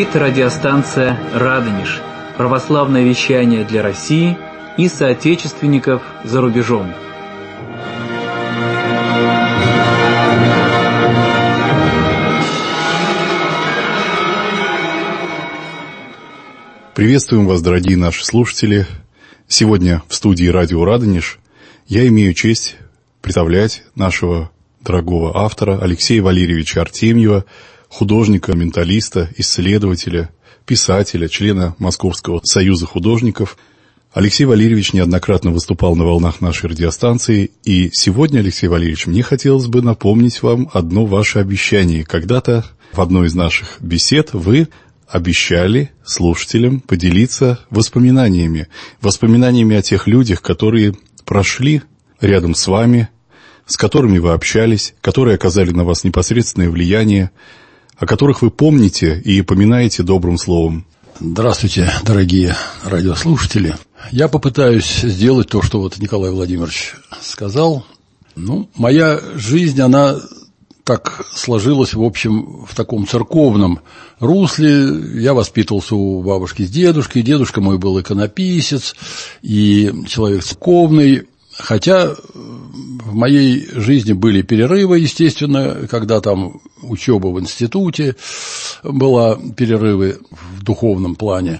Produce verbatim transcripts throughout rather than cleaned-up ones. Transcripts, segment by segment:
Говорит радиостанция «Радонеж». Православное вещание для России и соотечественников за рубежом. Приветствуем вас, дорогие наши слушатели. Сегодня в студии радио «Радонеж» я имею честь представлять нашего дорогого автора Алексея Валерьевича Артемьева, художника, менталиста, исследователя, писателя, члена Московского союза художников. Алексей Валерьевич неоднократно выступал на волнах нашей радиостанции, и сегодня, Алексей Валерьевич, мне хотелось бы напомнить вам одно ваше обещание. Когда-то в одной из наших бесед вы обещали слушателям поделиться воспоминаниями, воспоминаниями о тех людях, которые прошли рядом с вами, с которыми вы общались, которые оказали на вас непосредственное влияние, о которых вы помните и поминаете добрым словом. Здравствуйте, дорогие радиослушатели. Я попытаюсь сделать то, что вот Николай Владимирович сказал. Ну, моя жизнь, она так сложилась, в общем, в таком церковном русле. Я воспитывался у бабушки с дедушкой. Дедушка мой был иконописец и человек церковный. Хотя в моей жизни были перерывы, естественно, когда там учеба в институте была, перерывы в духовном плане.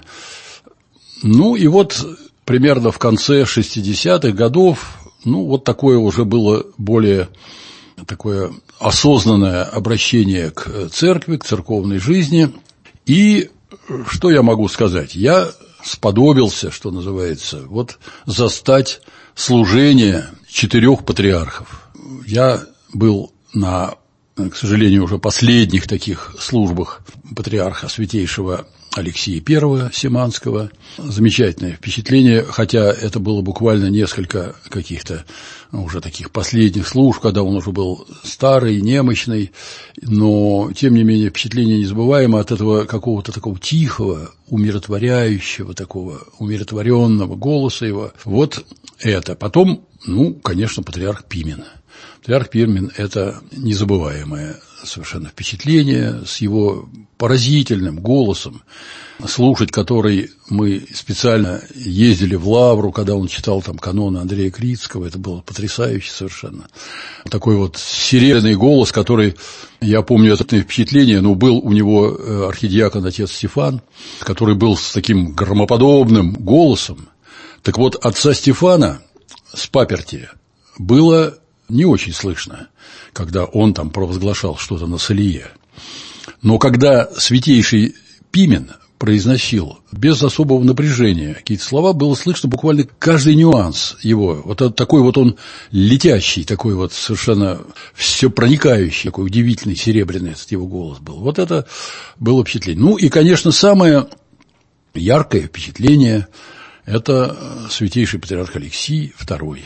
Ну и вот примерно в конце шестидесятых годов, ну вот такое уже было более такое осознанное обращение к церкви, к церковной жизни. И что я могу сказать? Я сподобился, что называется, вот застать служение четырех патриархов. Я был на, к сожалению, уже последних таких службах патриарха святейшего Алексия Первого Семанского. Замечательное впечатление, хотя это было буквально несколько каких-то ну, уже таких последних служб, когда он уже был старый, немощный, но, тем не менее, впечатление незабываемо от этого какого-то такого тихого, умиротворяющего, такого умиротворенного голоса его. Вот это. Потом, ну, конечно, патриарх Пимен. Патриарх Пимен – это незабываемое совершенно впечатление с его поразительным голосом, слушать который мы специально ездили в Лавру, когда он читал там каноны Андрея Крицкого, это было потрясающе совершенно. Такой вот серебряный голос, который, я помню это впечатление, но был у него архидиакон отец Стефан, который был с таким громоподобным голосом. Так вот, отца Стефана с паперти было не очень слышно, когда он там провозглашал что-то на Салие. Но когда святейший Пимен произносил без особого напряжения какие-то слова, было слышно буквально каждый нюанс его. Вот такой вот он летящий, такой вот совершенно все проникающий, такой удивительный серебряный этот его голос был. Вот это было впечатление. Ну и, конечно, самое яркое впечатление – это святейший патриарх Алексий Второй.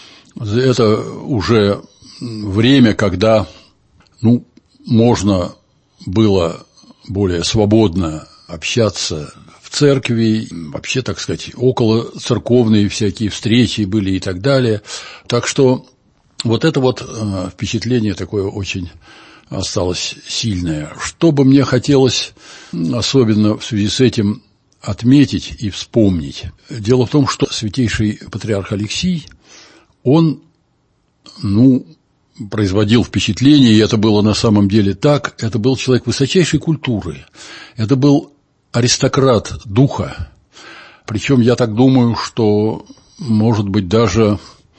Это уже время, когда ну, можно было более свободно общаться в церкви, вообще, так сказать, около церковные всякие встречи были и так далее. Так что вот это вот впечатление такое очень осталось сильное. Что бы мне хотелось особенно в связи с этим отметить и вспомнить. Дело в том, что святейший патриарх Алексий, он, ну, производил впечатление, и это было на самом деле так, это был человек высочайшей культуры, это был аристократ духа, причем я так думаю, что, может быть, даже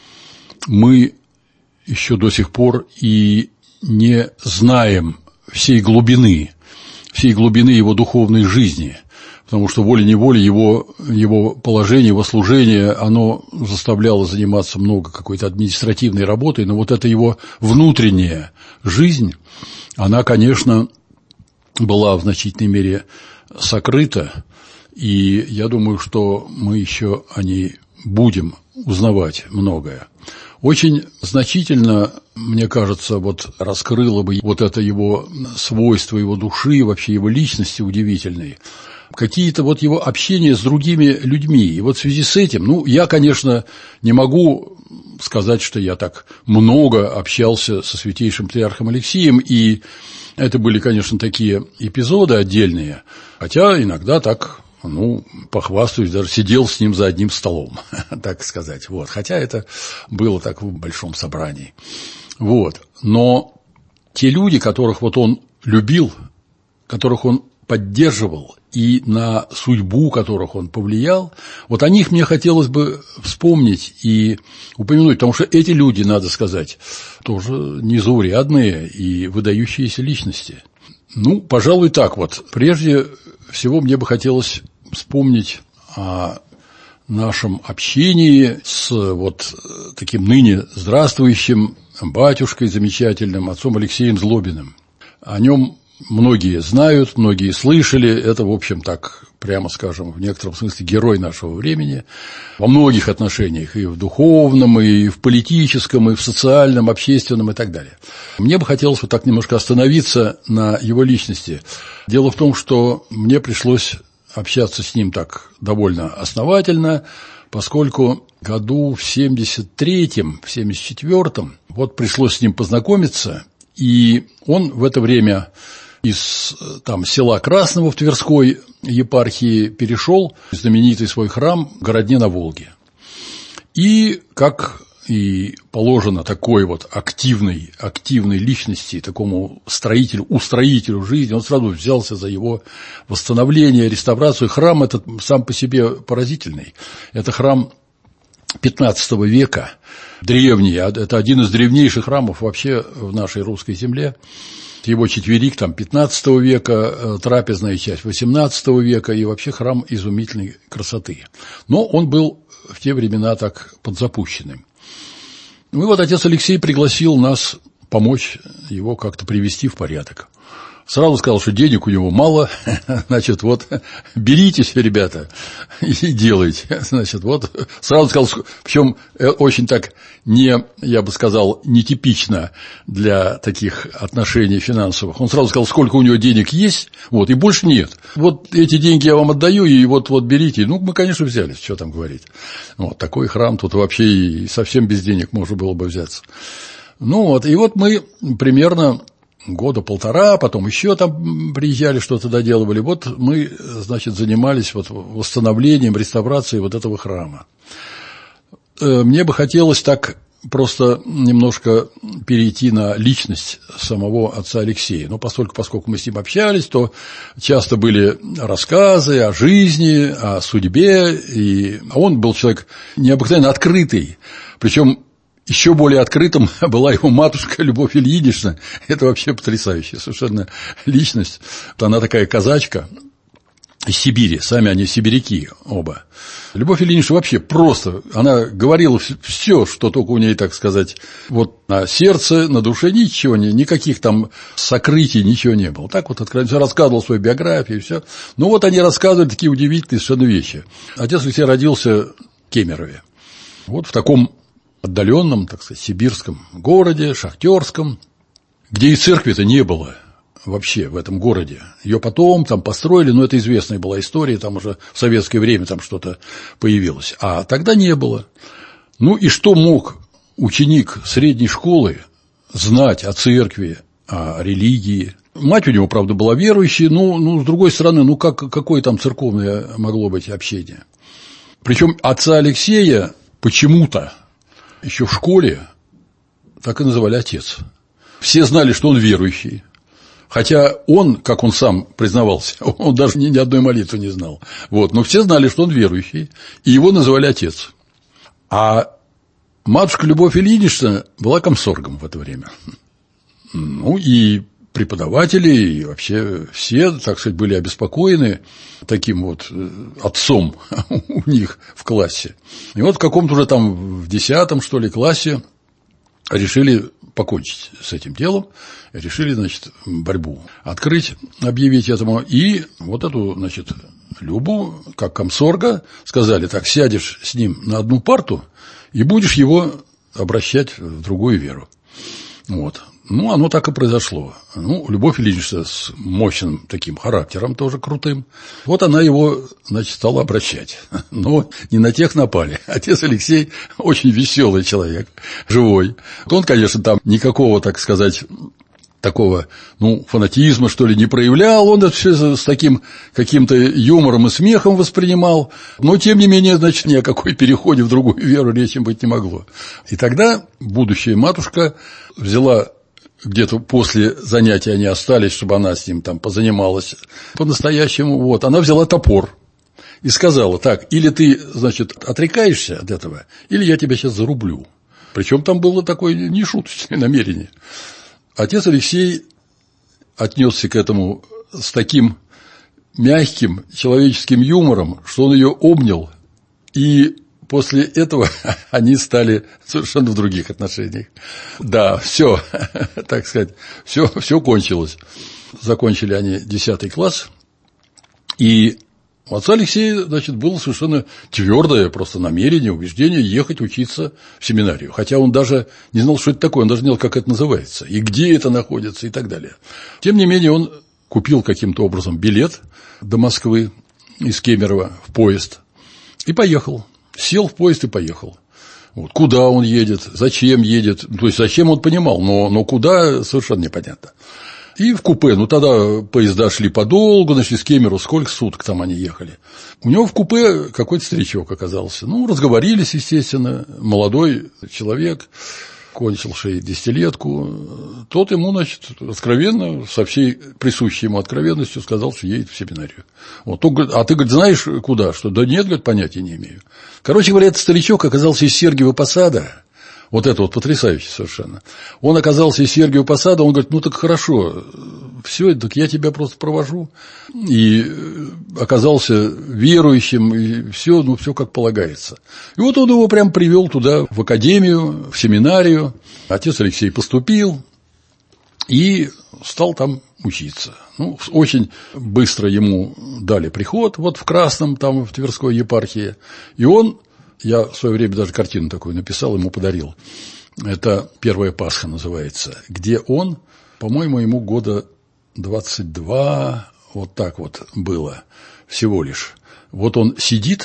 мы еще до сих пор и не знаем всей глубины, всей глубины его духовной жизни, потому что волей-неволей его, его положение, его служение, оно заставляло заниматься много какой-то административной работой, но вот эта его внутренняя жизнь, она, конечно, была в значительной мере сокрыта, и я думаю, что мы еще о ней будем узнавать многое. Очень значительно, мне кажется, вот раскрыло бы вот это его свойство, его души, вообще его личности удивительной, какие-то вот его общения с другими людьми. И вот в связи с этим, ну, я, конечно, не могу сказать, что я так много общался со святейшим патриархом Алексием, и Это были, конечно, такие эпизоды отдельные, хотя иногда так, ну, похвастаюсь, даже сидел с ним за одним столом, так сказать. Вот. Хотя это было так в большом собрании. Вот. Но те люди, которых вот он любил, которых он поддерживал и на судьбу которых он повлиял, вот о них мне хотелось бы вспомнить и упомянуть, потому что эти люди, надо сказать, тоже незаурядные и выдающиеся личности. Ну, пожалуй, так вот. Прежде всего мне бы хотелось вспомнить о нашем общении с вот таким ныне здравствующим батюшкой замечательным, отцом Алексеем Злобиным. О нем многие знают, многие слышали. Это, в общем, так, прямо скажем, в некотором смысле герой нашего времени во многих отношениях, и в духовном, и в политическом, и в социальном, общественном и так далее. Мне бы хотелось вот так немножко остановиться на его личности. Дело в том, что мне пришлось общаться с ним так довольно основательно, поскольку году в семьдесят третьем, в семьдесят четвёртом вот пришлось с ним познакомиться, и он в это время из там, села Красного в Тверской епархии перешел в знаменитый свой храм в Городне на Волге. И, как и положено такой вот активной, активной личности, такому строителю, устроителю жизни, он сразу взялся за его восстановление, реставрацию. Храм этот сам по себе поразительный. Это храм пятнадцатого века, древний, это один из древнейших храмов вообще в нашей русской земле. Его четверик там пятнадцатого века, трапезная часть восемнадцатого века, и вообще храм изумительной красоты. Но он был в те времена так подзапущенным. Ну и вот отец Алексей пригласил нас помочь его как-то привести в порядок. Сразу сказал, что денег у него мало, значит, вот, беритесь, ребята, и делайте. Значит, вот, сразу сказал, причем очень так не, я бы сказал, нетипично для таких отношений финансовых. Он сразу сказал, сколько у него денег есть, вот, и больше нет. Вот эти деньги я вам отдаю, и вот, вот берите. Ну, мы, конечно, взялись, что там говорить. Вот, такой храм тут вообще и совсем без денег можно было бы взяться. Ну, вот, и вот мы примерно года полтора, потом еще там приезжали, что-то доделывали. Вот мы, значит, занимались вот восстановлением, реставрацией вот этого храма. Мне бы хотелось так просто немножко перейти на личность самого отца Алексея. Но поскольку, поскольку мы с ним общались, то часто были рассказы о жизни, о судьбе. И... А он был человек необыкновенно открытый, причем еще более открытым была его матушка Любовь Ильинична. Это вообще потрясающая совершенно личность. Она такая казачка из Сибири, сами они сибиряки оба. Любовь Ильинична вообще просто, она говорила все, что только у нее, так сказать, вот на сердце, на душе, ничего, никаких там сокрытий, ничего не было. Так вот откровенно рассказывал свою биографию и все. Ну вот они рассказывали такие удивительные совершенно вещи. Отец Алексей родился в Кемерове. Вот в таком отдаленном, так сказать, сибирском городе, шахтерском, где и церкви-то не было вообще в этом городе. Ее потом там построили, но это известная была история, там уже в советское время там что-то появилось. А тогда не было. Ну и что мог ученик средней школы знать о церкви, о религии? Мать у него, правда, была верующей, но, ну, с другой стороны, ну как, какое там церковное могло быть общение? Причем отца Алексея почему-то еще в школе так и называли отец. Все знали, что он верующий. Хотя он, как он сам признавался, он даже ни, ни одной молитвы не знал. Вот. Но все знали, что он верующий, и его называли отец. А матушка Любовь Ильинична была комсоргом в это время. Ну, и преподаватели, и вообще все, так сказать, были обеспокоены таким вот отцом у них в классе. И вот в каком-то уже там в десятом, что ли, классе решили покончить с этим делом, решили, значит, борьбу открыть, объявить этому. И вот эту, значит, Любу, как комсорга, сказали, так, сядешь с ним на одну парту и будешь его обращать в другую веру. Вот. Ну, оно так и произошло. Ну, Любовь Ильинична с мощным таким характером, тоже крутым. Вот она его, значит, стала обращать. Но не на тех напали. Отец Алексей очень веселый человек, живой. Он, конечно, там никакого, так сказать, такого, ну, фанатизма, что ли, не проявлял, он это все с таким каким-то юмором и смехом воспринимал, но, тем не менее, значит, ни о какой переходе в другую веру речи быть не могло. И тогда будущая матушка взяла, где-то после занятий они остались, чтобы она с ним там позанималась по-настоящему, вот, она взяла топор и сказала: так, или ты, значит, отрекаешься от этого, или я тебя сейчас зарублю. Причем там было такое нешуточное намерение. Отец Алексей отнесся к этому с таким мягким человеческим юмором, что он ее обнял, и после этого они стали совершенно в других отношениях. Да, все, так сказать, все, все кончилось. Закончили они десятый класс, и у отца Алексея, значит, было совершенно твердое просто намерение, убеждение ехать учиться в семинарию. Хотя он даже не знал, что это такое, он даже не знал, как это называется, и где это находится, и так далее. Тем не менее, он купил каким-то образом билет до Москвы из Кемерово в поезд и поехал. Сел в поезд и поехал. Вот. Куда он едет, зачем едет, то есть зачем он понимал, но, но куда совершенно непонятно. И в купе, ну тогда поезда шли подолгу, значит, из Кемерово сколько суток там они ехали. У него в купе какой-то старичок оказался. Ну, разговорились, естественно, молодой человек, кончил шестидесятилетку. Тот ему, значит, откровенно, со всей присущей ему откровенностью сказал, что едет в семинарию. Вот. Тот говорит: а ты, говорит, знаешь куда? Что? Да нет, говорит, понятия не имею. Короче говоря, этот старичок оказался из Сергиева Посада. Вот это вот потрясающе совершенно. Он оказался из Сергиева Посада, он говорит: ну так хорошо, все, так я тебя просто провожу. И оказался верующим, и все, ну все как полагается. И вот он его прям привел туда, в академию, в семинарию. Отец Алексей поступил и стал там учиться. Ну, очень быстро ему дали приход, вот в Красном, там в Тверской епархии, и он. Я в свое время даже картину такую написал, ему подарил. Это «Первая Пасха» называется, где он, по-моему, ему года двадцать два, вот так вот было всего лишь. Вот он сидит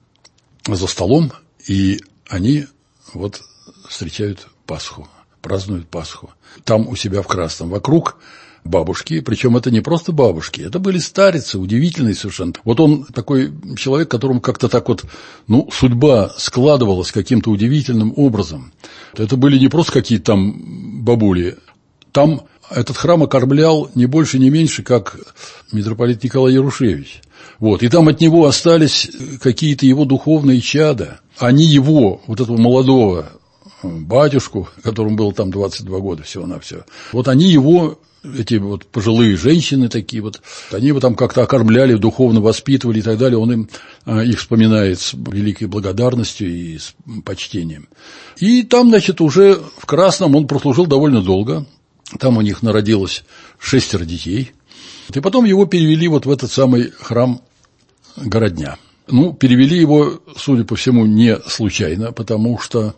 за столом, и они вот встречают Пасху, празднуют Пасху. Там у себя в Красном вокруг бабушки, причем это не просто бабушки, это были старицы, удивительные совершенно. Вот он такой человек, которому как-то так вот, ну, судьба складывалась каким-то удивительным образом. Это были не просто какие-то там бабули, там этот храм окормлял не больше, не меньше, как митрополит Николай Ярушевич. Вот, и там от него остались какие-то его духовные чада. Они его, вот этого молодого батюшку, которому было там двадцать два года всего-навсего, вот они его, эти вот пожилые женщины такие вот, они его там как-то окормляли, духовно воспитывали и так далее, он им их вспоминает с великой благодарностью и с почтением. И там, значит, уже в Красном он прослужил довольно долго, там у них народилось шестеро детей, и потом его перевели вот в этот самый храм Городня. Ну, перевели его, судя по всему, не случайно, потому что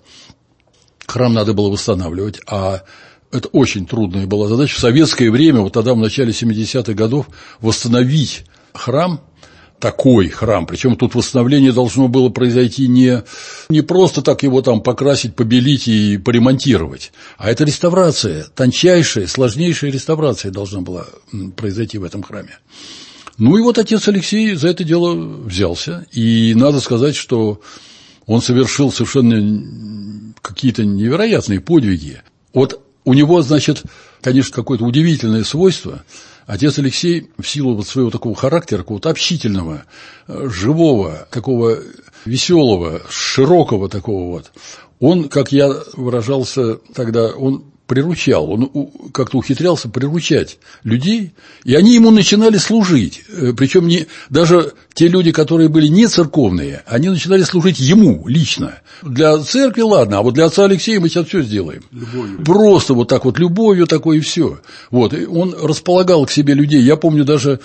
храм надо было восстанавливать, а это очень трудная была задача. В советское время, вот тогда в начале семидесятых годов, восстановить храм, такой храм, причем тут восстановление должно было произойти не, не просто так его там покрасить, побелить и поремонтировать, а это реставрация, тончайшая, сложнейшая реставрация должна была произойти в этом храме. Ну и вот отец Алексей за это дело взялся, и надо сказать, что он совершил совершенно какие-то невероятные подвиги. Вот у него, значит, конечно, какое-то удивительное свойство. Отец Алексей в силу вот своего такого характера, какого-то общительного, живого, такого веселого, широкого такого вот, он, как я выражался тогда, он приручал, он как-то ухитрялся приручать людей, и они ему начинали служить. Причем не, даже те люди, которые были не церковные, они начинали служить ему лично. Для церкви ладно, а вот для отца Алексея мы сейчас все сделаем. Любовью. Просто вот так вот любовью такой и все. Вот, и он располагал к себе людей. Я помню даже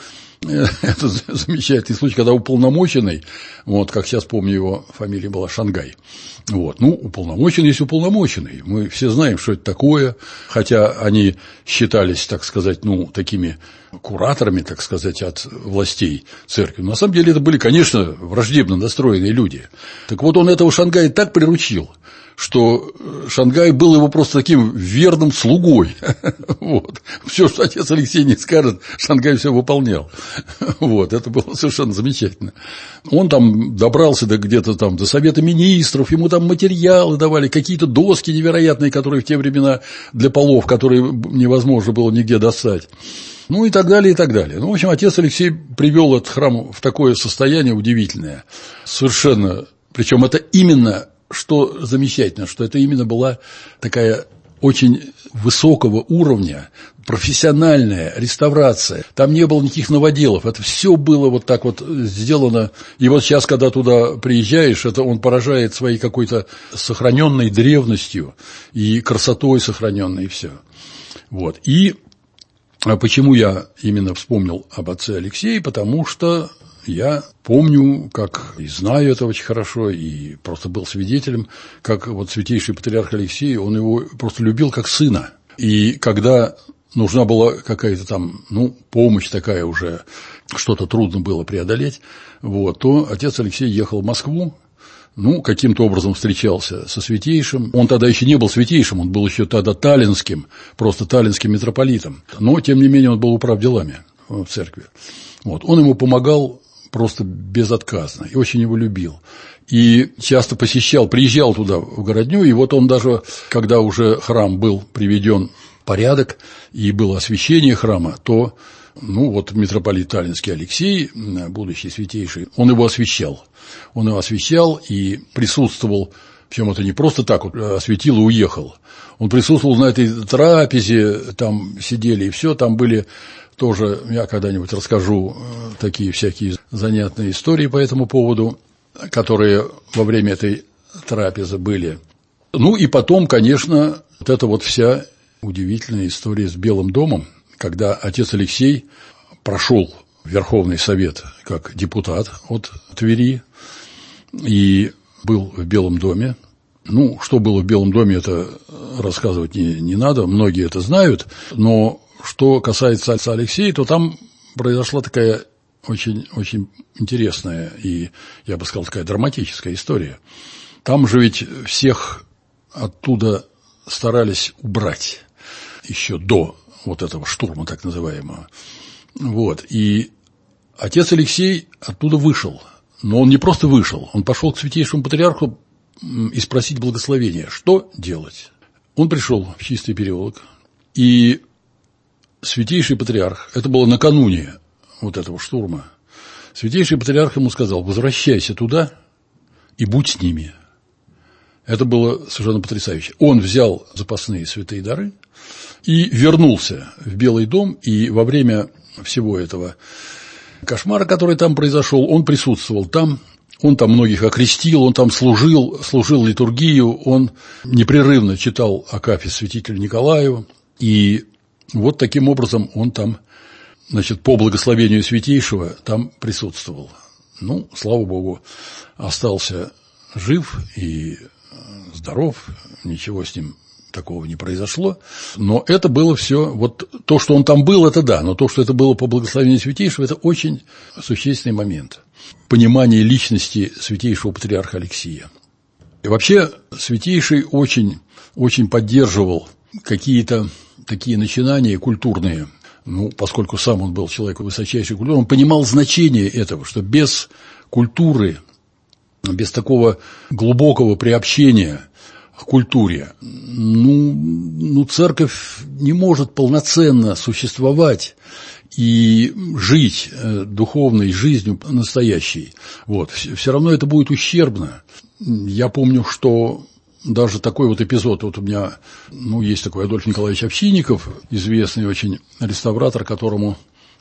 это замечательный случай, когда уполномоченный, вот, как сейчас помню, его фамилия была Шангай. Вот, ну, уполномоченный есть уполномоченный. Мы все знаем, что это такое, хотя они считались, так сказать, ну, такими кураторами, так сказать, от властей церкви. Но на самом деле это были, конечно, враждебно настроенные люди. Так вот, он этого Шангая так приручил, что Шангай был его просто таким верным слугой. Вот. Все, что отец Алексей не скажет, Шангай все выполнял. Вот. Это было совершенно замечательно. Он там добрался до где-то там до Совета Министров, ему там материалы давали, какие-то доски невероятные, которые в те времена для полов, которые невозможно было нигде достать. Ну и так далее, и так далее. Ну, в общем, отец Алексей привел этот храм в такое состояние удивительное. Совершенно. Причем это именно, что замечательно, что это именно была такая очень высокого уровня профессиональная реставрация. Там не было никаких новоделов. Это все было вот так вот сделано. И вот сейчас, когда туда приезжаешь, это он поражает своей какой-то сохраненной древностью и красотой сохраненной, и все. Вот. И почему я именно вспомнил об отце Алексее? Потому что я помню, как и знаю это очень хорошо, и просто был свидетелем, как вот святейший патриарх Алексей, он его просто любил как сына. И когда нужна была какая-то там, ну, помощь такая уже, что-то трудно было преодолеть, вот, то отец Алексей ехал в Москву, ну, каким-то образом встречался со святейшим. Он тогда еще не был святейшим, он был еще тогда таллинским, просто таллинским митрополитом. Но, тем не менее, он был управ делами в церкви. Вот. Он ему помогал просто безотказно и очень его любил. И часто посещал, приезжал туда, в городню, и вот он даже, когда уже храм был приведен в порядок и было освящение храма, то, ну, вот митрополит таллинский Алексей, будущий святейший, он его освящал. Он его освящал и присутствовал, причем это не просто так вот освятил и уехал. Он присутствовал на этой трапезе, там сидели и все, там были тоже, я когда-нибудь расскажу такие всякие занятные истории по этому поводу, которые во время этой трапезы были. Ну и потом, конечно, вот эта вот вся удивительная история с Белым домом, когда отец Алексей прошел в Верховный Совет как депутат от Твери и был в Белом доме. Ну, что было в Белом доме, это рассказывать не, не надо, многие это знают, но что касается отца Алексея, то там произошла такая очень, очень интересная и, я бы сказал, такая драматическая история. Там же ведь всех оттуда старались убрать еще до вот этого штурма, так называемого. Вот. И отец Алексей оттуда вышел. Но он не просто вышел, он пошел к святейшему патриарху и спросить благословения, что делать. Он пришел в Чистый переулок, и святейший патриарх, это было накануне вот этого штурма, святейший патриарх ему сказал: возвращайся туда и будь с ними. Это было совершенно потрясающе. Он взял запасные святые дары и вернулся в Белый дом, и во время всего этого кошмара, который там произошел, он присутствовал там, он там многих окрестил, он там служил, служил литургию, он непрерывно читал акафист святителю Николаю, и вот таким образом он там, значит, по благословению святейшего там присутствовал. Ну, слава Богу, остался жив и здоров, ничего с ним такого не произошло, но это было все, вот то, что он там был, это да, но то, что это было по благословению святейшего, это очень существенный момент понимания личности святейшего патриарха Алексия. И вообще святейший очень, очень поддерживал какие-то такие начинания культурные, ну, поскольку сам он был человеком высочайшей культуры, он понимал значение этого, что без культуры, без такого глубокого приобщения к культуре, ну, ну, церковь не может полноценно существовать и жить духовной жизнью настоящей. Вот. Все равно это будет ущербно. Я помню, что даже такой вот эпизод, вот у меня, ну, есть такой Адольф Николаевич Овчинников, известный очень реставратор, которому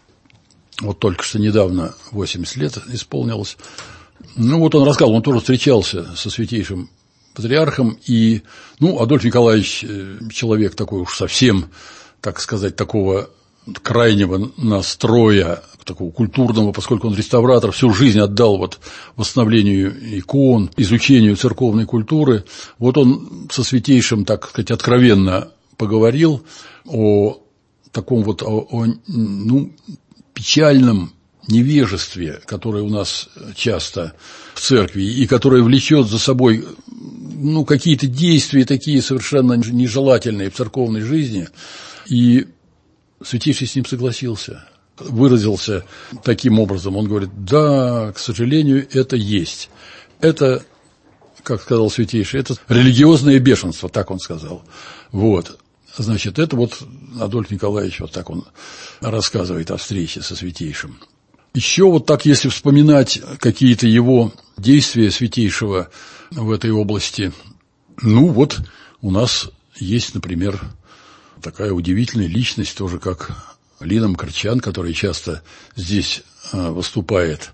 вот только что недавно восемьдесят лет исполнилось. Ну, вот он рассказал, он тоже встречался со святейшим патриархом, и, ну, Адольф Николаевич человек такой уж совсем, так сказать, такого крайнего настроя такого культурного, поскольку он реставратор, всю жизнь отдал вот восстановлению икон, изучению церковной культуры. Вот он со Святейшим, так сказать, откровенно поговорил о таком вот, о, о, ну, печальном невежестве, которое у нас часто в церкви и которое влечет за собой, ну, какие-то действия такие совершенно нежелательные в церковной жизни. И Святейший с ним согласился, выразился таким образом. Он говорит: да, к сожалению, это есть. Это, как сказал Святейший, это религиозное бешенство, так он сказал. Вот. Значит, это вот Адольф Николаевич, вот так он рассказывает о встрече со Святейшим. Еще вот так, если вспоминать какие-то его действия Святейшего в этой области, ну вот у нас есть, например, такая удивительная личность, тоже как Лина Мкртчян, которая часто здесь выступает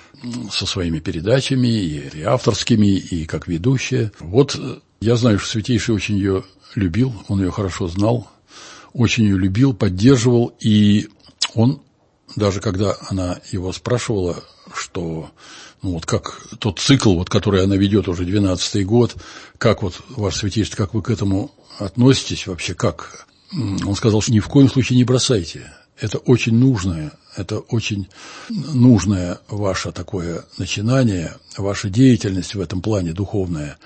со своими передачами, и авторскими, и как ведущая. Вот я знаю, что Святейший очень ее любил, он ее хорошо знал, очень ее любил, поддерживал, и он, даже когда она его спрашивала, что, ну вот как тот цикл, вот, который она ведет уже двенадцатый год, как вот, Ваше Святейшество, как вы к этому относитесь вообще, как? Он сказал, что ни в коем случае не бросайте. Это очень нужное, это очень нужное ваше такое начинание, ваша деятельность в этом плане духовная,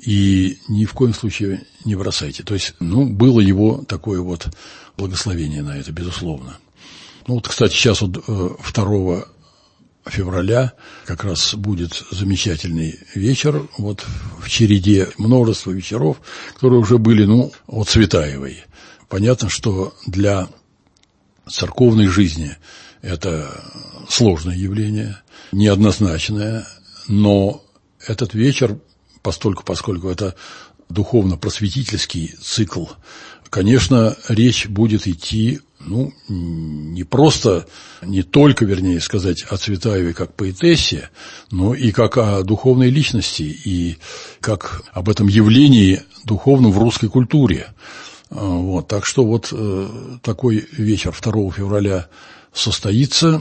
и ни в коем случае не бросайте. То есть, ну, было его такое вот благословение на это, безусловно. Ну, вот, кстати, сейчас вот второго февраля как раз будет замечательный вечер, вот в череде множества вечеров, которые уже были, ну, от Цветаевой. Понятно, что для церковной жизни это сложное явление, неоднозначное, но этот вечер, постольку, поскольку это духовно-просветительский цикл, конечно, речь будет идти, ну, не просто, не только, вернее сказать, о Цветаевой как поэтессе, но и как о духовной личности, и как об этом явлении духовном в русской культуре. Вот, так что вот э, такой вечер второго февраля состоится.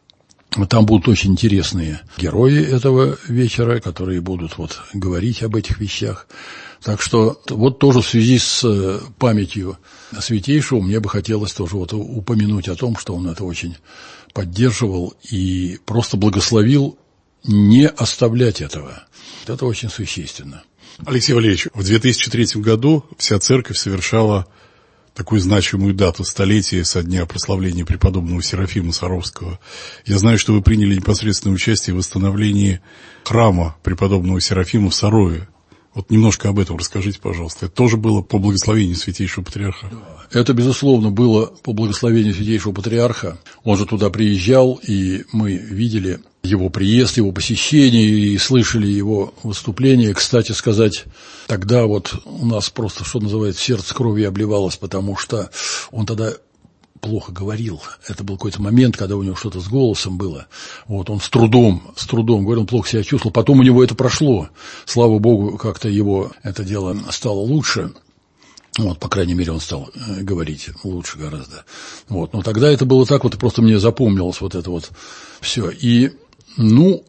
Там будут очень интересные герои этого вечера, которые будут вот говорить об этих вещах. Так что вот тоже в связи с памятью Святейшего мне бы хотелось тоже вот упомянуть о том, что он это очень поддерживал и просто благословил не оставлять этого. Это очень существенно. Алексей Валерьевич, в две тысячи третьем году вся церковь совершала такую значимую дату, столетие со дня прославления преподобного Серафима Саровского. Я знаю, что вы приняли непосредственное участие в восстановлении храма преподобного Серафима в Сарове. Вот немножко об этом расскажите, пожалуйста. Это тоже было по благословению Святейшего Патриарха? Это, безусловно, было по благословению Святейшего Патриарха. Он же туда приезжал, и мы видели его приезд, его посещение, и слышали его выступление. Кстати сказать, тогда вот у нас просто, что называется, сердце кровью обливалось, потому что он тогда плохо говорил. Это был какой-то момент, когда у него что-то с голосом было. Вот он с трудом, с трудом говорил, он плохо себя чувствовал. Потом у него это прошло. Слава Богу, как-то его это дело стало лучше. Вот, по крайней мере, он стал говорить лучше гораздо. Вот, но тогда это было так, вот просто мне запомнилось вот это вот все. И, ну,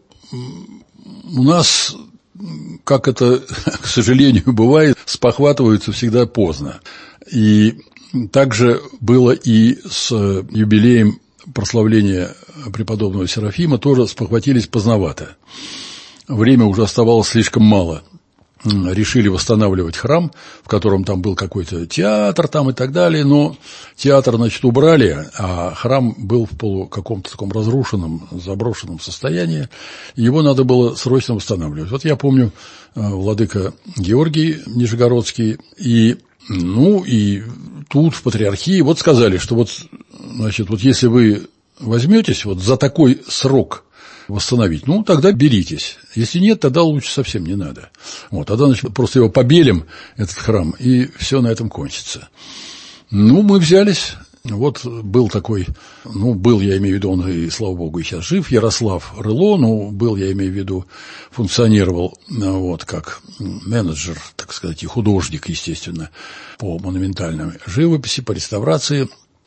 у нас, как это, к сожалению, бывает, спохватываются всегда поздно. И также было и с юбилеем прославления преподобного Серафима, тоже спохватились поздновато. Время уже оставалось слишком мало. Решили восстанавливать храм, в котором там был какой-то театр там и так далее, но театр, значит, убрали, а храм был в полу каком-то таком разрушенном, заброшенном состоянии, его надо было срочно восстанавливать. Вот я помню, владыка Георгий Нижегородский, и, ну, и тут в патриархии вот сказали, что вот, значит, вот если вы возьметесь вот за такой срок восстановить, ну, тогда беритесь. Если нет, тогда лучше совсем не надо. Вот, тогда, значит, просто его побелим, этот храм, и все на этом кончится. Ну, мы взялись. Вот был такой, ну, был, я имею в виду, он и, слава богу, и сейчас жив, Ярослав Рыло, ну, был, я имею в виду, функционировал, вот, как менеджер, так сказать, и художник, естественно, по монументальной живописи, по реставрации.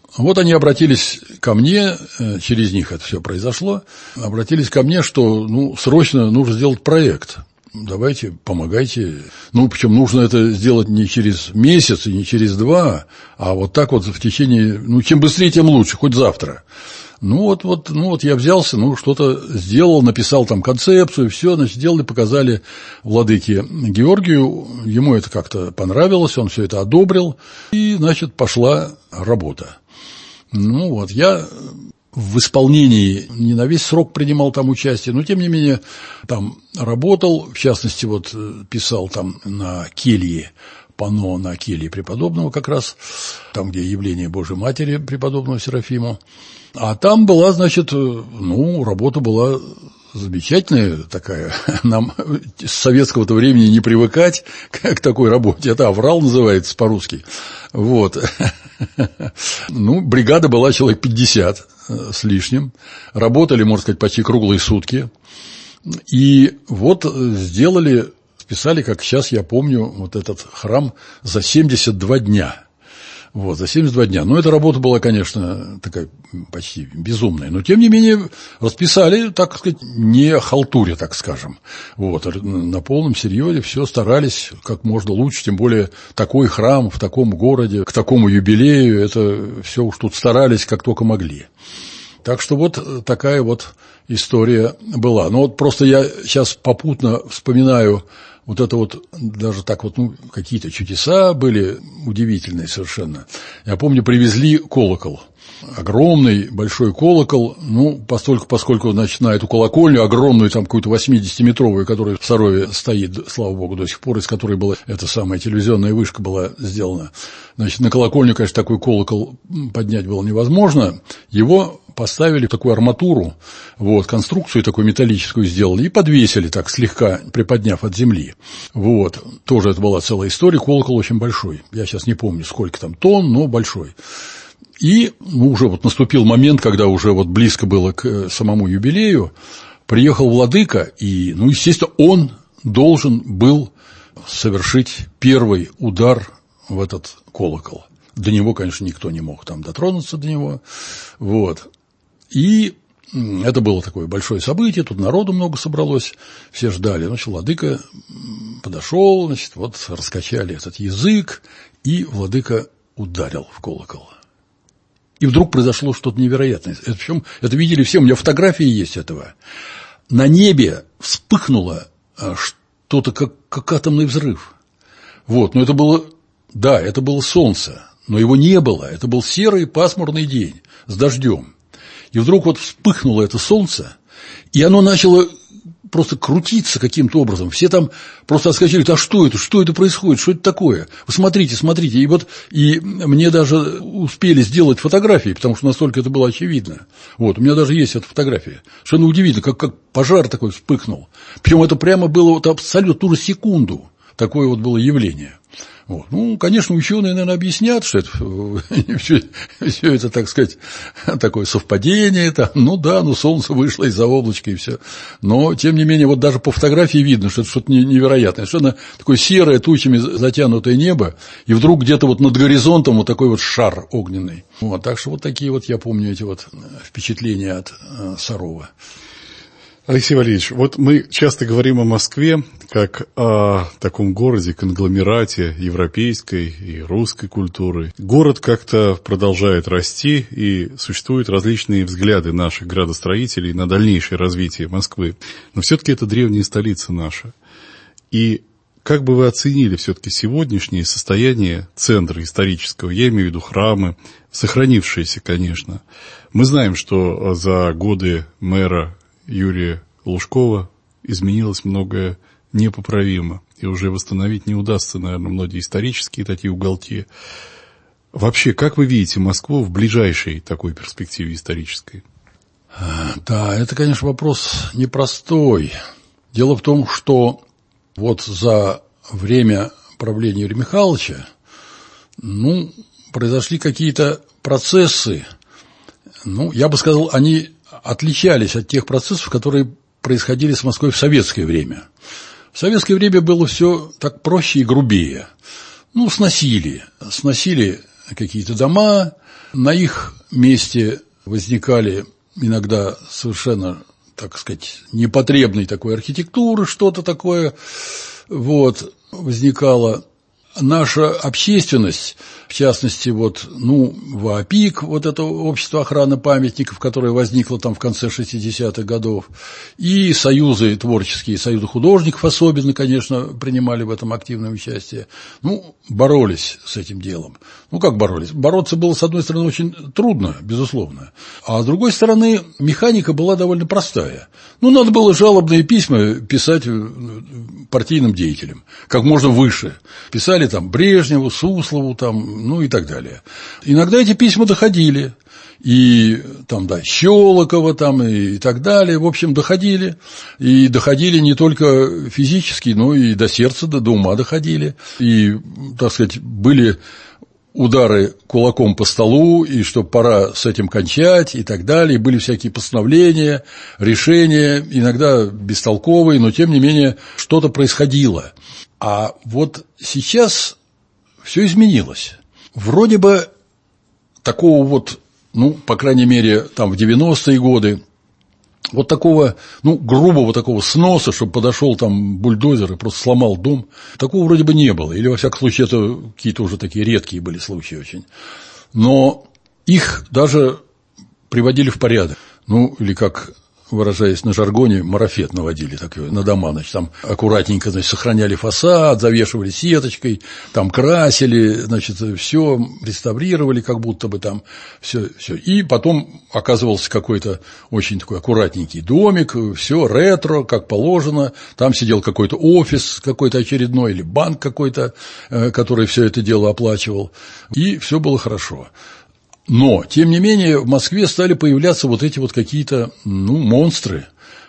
Вот они обратились ко мне, через них это все произошло, обратились ко мне, что ну, срочно нужно сделать проект. Давайте, помогайте. Ну, причем нужно это сделать не через месяц и не через два, а вот так вот в течение, ну, чем быстрее, тем лучше, хоть завтра. Ну, вот, вот, ну, вот я взялся, ну, что-то сделал, написал там концепцию, все, значит, сделали, показали владыке Георгию, ему это как-то понравилось, он все это одобрил, и, значит, пошла работа. Ну, вот, я в исполнении не на весь срок принимал там участие, но, тем не менее, там работал, в частности, вот, писал там на келье, панно на келье преподобного как раз, там, где явление Божьей Матери преподобного Серафима. А там была, значит, ну, работа была замечательная такая. Нам с советского-то времени не привыкать к такой работе. Это аврал называется по-русски. Вот. Ну, бригада была человек пятьдесят с лишним. Работали, можно сказать, почти круглые сутки. И вот сделали, списали, как сейчас я помню, вот этот храм за семьдесят два дня. Вот, за семьдесят два дня. Но эта работа была, конечно, такая почти безумная. Но, тем не менее, расписали, так сказать, не халтуре, так скажем. Вот, на полном серьезе все старались как можно лучше. Тем более, такой храм в таком городе, к такому юбилею, это все уж тут старались, как только могли. Так что вот такая вот история была. Но вот просто я сейчас попутно вспоминаю вот это вот, даже так вот, ну, какие-то чудеса были удивительные совершенно. Я помню, привезли колокол. Огромный, большой колокол, ну, постольку, поскольку, значит, на эту колокольню, огромную, там, какую-то восьмидесятиметровую, которая в Сарове стоит, слава богу, до сих пор, из которой была эта самая телевизионная вышка была сделана. Значит, на колокольню, конечно, такой колокол поднять было невозможно. Его поставили такую арматуру, вот, конструкцию такую металлическую сделали и подвесили так, слегка приподняв от земли. Вот, тоже это была целая история, колокол очень большой. Я сейчас не помню, сколько там тонн, но большой. И ну, уже вот наступил момент, когда уже вот близко было к самому юбилею, приехал владыка, и, ну, естественно, он должен был совершить первый удар в этот колокол. До него, конечно, никто не мог там дотронуться до него, вот. И это было такое большое событие, тут народу много собралось, все ждали. Значит, владыка подошел, значит, вот раскачали этот язык, и владыка ударил в колокол. И вдруг произошло что-то невероятное. Это, причем, это видели все, у меня фотографии есть этого. На небе вспыхнуло что-то, как, как атомный взрыв. Вот, но это было, да, это было солнце, но его не было. Это был серый пасмурный день с дождем. И вдруг вот вспыхнуло это солнце, и оно начало просто крутиться каким-то образом. Все там просто отскочили, а что это, что это происходит, что это такое? Вы смотрите, смотрите. И вот и мне даже успели сделать фотографии, потому что настолько это было очевидно. Вот, у меня даже есть эта фотография. Совершенно удивительно, как, как пожар такой вспыхнул. Причем это прямо было вот абсолютно ту же секунду. Такое вот было явление. Вот. Ну, конечно, ученые, наверное, объяснят, что это все, все это, так сказать, такое совпадение. Там, ну да, ну солнце вышло из-за облачка и все. Но, тем не менее, вот даже по фотографии видно, что это что-то невероятное. Совершенно такое серое, тучами затянутое небо, и вдруг где-то вот над горизонтом вот такой вот шар огненный. Вот, так что вот такие вот, я помню, эти вот впечатления от э, Сарова. Алексей Валерьевич, вот мы часто говорим о Москве как о таком городе, конгломерате европейской и русской культуры. Город как-то продолжает расти, и существуют различные взгляды наших градостроителей на дальнейшее развитие Москвы. Но все-таки это древняя столица наша. И как бы вы оценили все-таки сегодняшнее состояние центра исторического, я имею в виду храмы, сохранившиеся, конечно. Мы знаем, что за годы мэра Юрия Лужкова изменилось многое непоправимо, и уже восстановить не удастся, наверное, многие исторические такие уголки. Вообще, как вы видите Москву в ближайшей такой перспективе исторической? Да, это, конечно, вопрос непростой. Дело в том, что вот за время правления Юрия Михайловича, ну, произошли какие-то процессы, ну, я бы сказал, они отличались от тех процессов, которые происходили с Москвой в советское время. В советское время было все так проще и грубее. Ну, сносили, сносили какие-то дома, на их месте возникали иногда совершенно, так сказать, непотребной такой архитектуры, что-то такое, вот, возникало. Наша общественность, в частности, вот, ну, ВАПИК, вот это общество охраны памятников, которое возникло там в конце шестидесятых годов, и союзы творческие, союзы художников особенно, конечно, принимали в этом активное участие, ну, боролись с этим делом. Ну, как боролись? Бороться было, с одной стороны, очень трудно, безусловно, а с другой стороны, механика была довольно простая. Ну, надо было жалобные письма писать партийным деятелям, как можно выше. Писали там Брежневу, Суслову, там, ну и так далее. Иногда эти письма доходили, и там, да, Щелокова там, и так далее, в общем, доходили, и доходили не только физически, но и до сердца, до, до ума доходили, и, так сказать, были удары кулаком по столу, и что пора с этим кончать, и так далее, и были всякие постановления, решения, иногда бестолковые, но, тем не менее, что-то происходило. А вот сейчас все изменилось. Вроде бы такого вот, ну, по крайней мере, там в девяностые годы, вот такого, ну, грубого такого сноса, чтобы подошел там бульдозер и просто сломал дом, такого вроде бы не было. Или, во всяком случае, это какие-то уже такие редкие были случаи очень. Но их даже приводили в порядок. Ну, или как, выражаясь на жаргоне, марафет наводили такой на дома, значит, там аккуратненько, значит, сохраняли фасад, завешивали сеточкой, там красили, значит, все реставрировали, как будто бы там все, все. И потом оказывался какой-то очень такой аккуратненький домик, все ретро, как положено, там сидел какой-то офис какой-то очередной или банк какой-то, который все это дело оплачивал, и все было хорошо. Но, тем не менее, в Москве стали появляться вот эти вот какие-то, ну, монстры,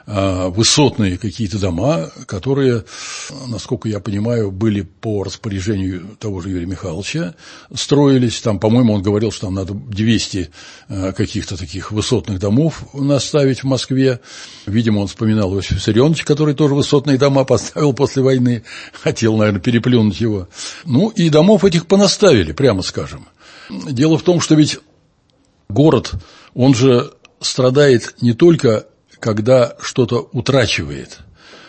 высотные какие-то дома, которые, насколько я понимаю, были по распоряжению того же Юрия Михайловича, строились. Там, по-моему, он говорил, что там надо двести каких-то таких высотных домов наставить в Москве. Видимо, он вспоминал Иосифа Виссарионовича, который тоже высотные дома поставил после войны, хотел, наверное, переплюнуть его. Ну, и домов этих понаставили, прямо скажем. Дело в том, что ведь город, он же страдает не только, когда что-то утрачивает,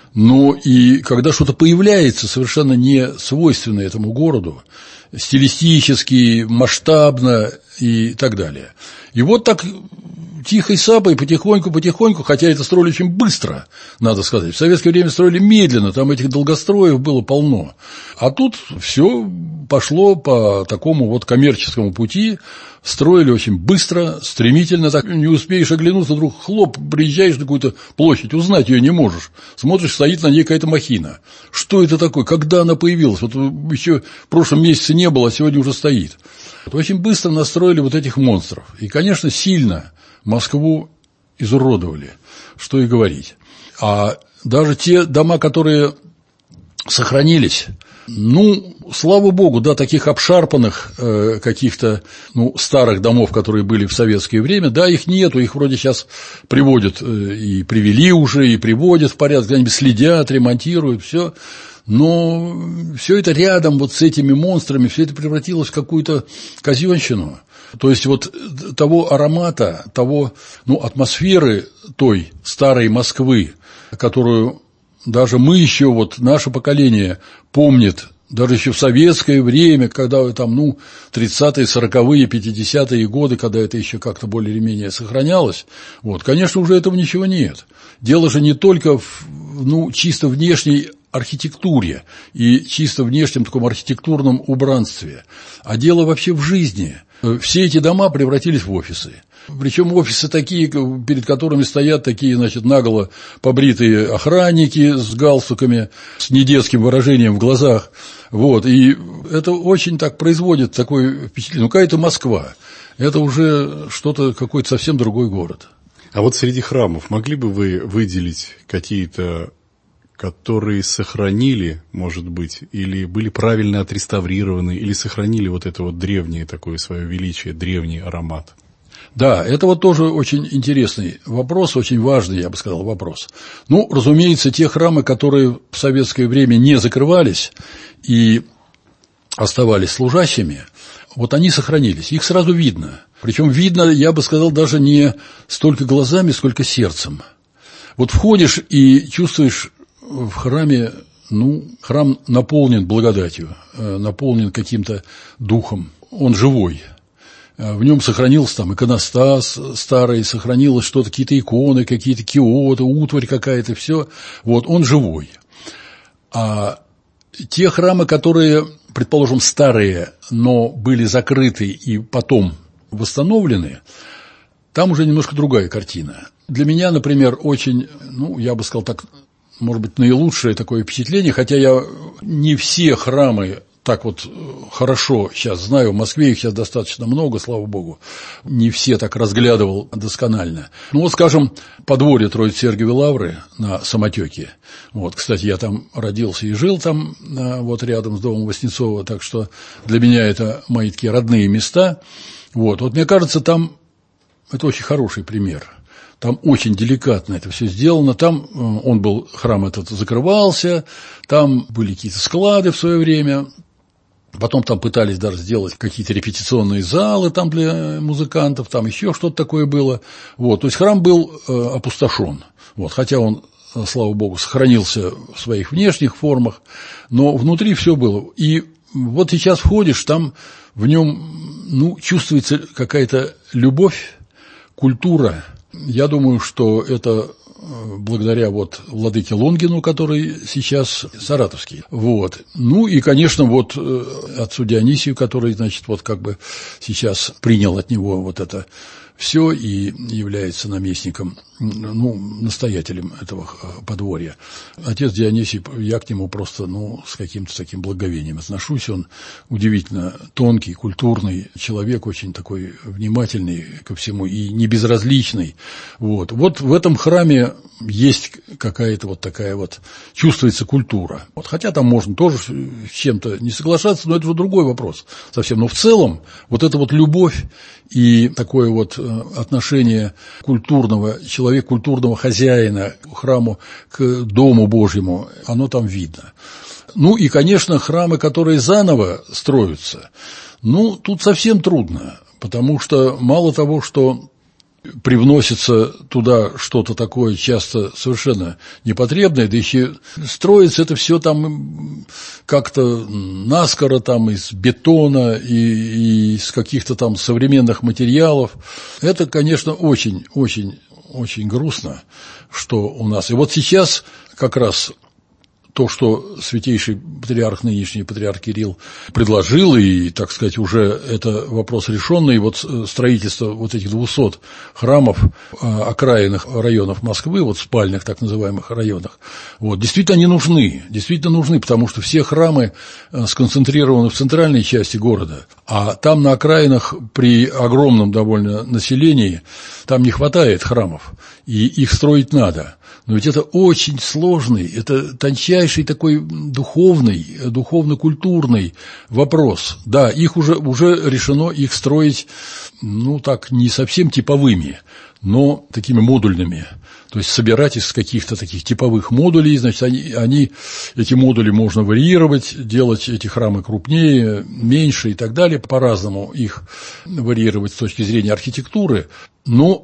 но и когда что-то появляется совершенно не свойственное этому городу, стилистически, масштабно и так далее. И вот так тихой сапой, потихоньку-потихоньку, хотя это строили очень быстро, надо сказать. В советское время строили медленно, там этих долгостроев было полно. А тут все пошло по такому вот коммерческому пути, строили очень быстро, стремительно, так не успеешь оглянуться, вдруг хлоп, приезжаешь на какую-то площадь, узнать ее не можешь. Смотришь, стоит на ней какая-то махина. Что это такое? Когда она появилась? Вот еще в прошлом месяце не было, а сегодня уже стоит. Очень быстро настроили вот этих монстров. И, конечно, сильно Москву изуродовали, что и говорить. А даже те дома, которые сохранились, ну, слава богу, да, таких обшарпанных э, каких-то, ну, старых домов, которые были в советское время, да, их нету, их вроде сейчас приводят, э, и привели уже, и приводят в порядок, где-нибудь следят, ремонтируют, все. Но все это рядом вот с этими монстрами, все это превратилось в какую-то казенщину. То есть вот того аромата, того, ну, атмосферы той старой Москвы, которую даже мы еще, вот наше поколение помнит, даже еще в советское время, когда там, ну, тридцатые, сороковые, пятидесятые годы, когда это еще как-то более или менее сохранялось, вот, конечно, уже этого ничего нет. Дело же не только в, ну, чисто внешней архитектуре и чисто внешнем таком архитектурном убранстве, а дело вообще в жизни. Все эти дома превратились в офисы. Причем офисы такие, перед которыми стоят такие, значит, наголо побритые охранники с галстуками, с недетским выражением в глазах. Вот. И это очень так производит такое впечатление. Ну, какая-то Москва. Это уже что-то, какой-то совсем другой город. А вот среди храмов могли бы вы выделить какие-то, которые сохранили, может быть, или были правильно отреставрированы, или сохранили вот это вот древнее такое свое величие, древний аромат? Да, это вот тоже очень интересный вопрос, очень важный, я бы сказал, вопрос. Ну, разумеется, те храмы, которые в советское время не закрывались и оставались служащими, вот они сохранились, их сразу видно. Причем видно, я бы сказал, даже не столько глазами, сколько сердцем. Вот входишь и чувствуешь в храме, ну, храм наполнен благодатью, наполнен каким-то духом, он живой. В нем сохранился там иконостас старый, сохранилось что-то, какие-то иконы, какие-то киоты, утварь какая-то, все. Вот, он живой. А те храмы, которые, предположим, старые, но были закрыты и потом восстановлены, там уже немножко другая картина. Для меня, например, очень, ну, я бы сказал так, может быть, наилучшее такое впечатление, хотя я не все храмы так вот хорошо сейчас знаю, в Москве их сейчас достаточно много, слава богу, не все так разглядывал досконально. Ну вот, скажем, подворье Троице-Сергиевой Лавры на Самотёке. Вот, кстати, я там родился и жил там, вот рядом с домом Васнецова, так что для меня это мои такие родные места. Вот, вот мне кажется, там это очень хороший пример. Там очень деликатно это все сделано. Там он был, храм этот закрывался, там были какие-то склады в свое время. Потом там пытались даже сделать какие-то репетиционные залы там для музыкантов, там еще что-то такое было. Вот, то есть храм был э, опустошен. Вот, хотя он, слава богу, сохранился в своих внешних формах, но внутри все было. И вот сейчас входишь, там в нем, ну, чувствуется какая-то любовь, культура. Я думаю, что это благодаря вот владыке Лонгину, который сейчас саратовский. Вот. Ну и, конечно, вот отцу Дионисию, который, значит, вот как бы сейчас принял от него вот это все и является наместником, ну, настоятелем этого подворья. Отец Дионисий, я к нему просто, ну, с каким-то таким благоговением отношусь. Он удивительно тонкий, культурный человек, очень такой внимательный ко всему и не безразличный. Вот. Вот в этом храме есть какая-то вот такая вот, чувствуется культура. Вот. Хотя там можно тоже с чем-то не соглашаться, но это уже другой вопрос совсем. Но в целом вот эта вот любовь и такое вот отношение культурного человека, культурного хозяина к храму, к Дому Божьему, оно там видно. Ну и, конечно, храмы, которые заново строятся, ну, тут совсем трудно, потому что мало того, что привносится туда что-то такое часто совершенно непотребное, да еще строится это все там как-то наскоро, там из бетона и, и из каких-то там современных материалов. Это, конечно, очень, очень, очень грустно, что у нас. И вот сейчас как раз то, что святейший патриарх, нынешний патриарх Кирилл предложил, и, так сказать, уже это вопрос решенный, вот строительство вот этих двухсот храмов окраинных районов Москвы, вот спальных так называемых районах, вот, действительно они нужны, действительно нужны, потому что все храмы сконцентрированы в центральной части города, а там на окраинах при огромном довольно населении там не хватает храмов, и их строить надо. Но ведь это очень сложный, это тончайший такой духовный, духовно-культурный вопрос. Да, их уже, уже решено их строить, ну так, не совсем типовыми, но такими модульными. То есть собирать из каких-то таких типовых модулей, значит, они, они, эти модули можно варьировать, делать эти храмы крупнее, меньше и так далее, по-разному их варьировать с точки зрения архитектуры, но